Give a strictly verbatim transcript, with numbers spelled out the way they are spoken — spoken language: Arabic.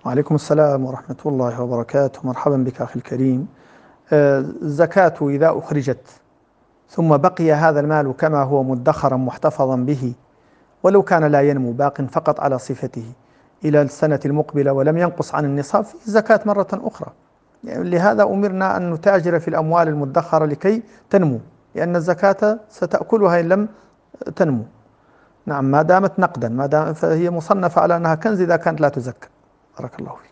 وعليكم السلام ورحمة الله وبركاته. مرحبا بك أخي الكريم. آه، الزكاة إذا أخرجت ثم بقي هذا المال كما هو مدخرا محتفظا به، ولو كان لا ينمو باق فقط على صفته إلى السنة المقبلة ولم ينقص عن النصاب، فيه الزكاة مرة أخرى. يعني لهذا أمرنا أن نتاجر في الأموال المدخرة لكي تنمو، لأن الزكاة ستأكلها إن لم تنمو. نعم، ما دامت نقدا، ما دام فهي مصنفة على أنها كنز إذا كانت لا تزكى. بارك الله فيك.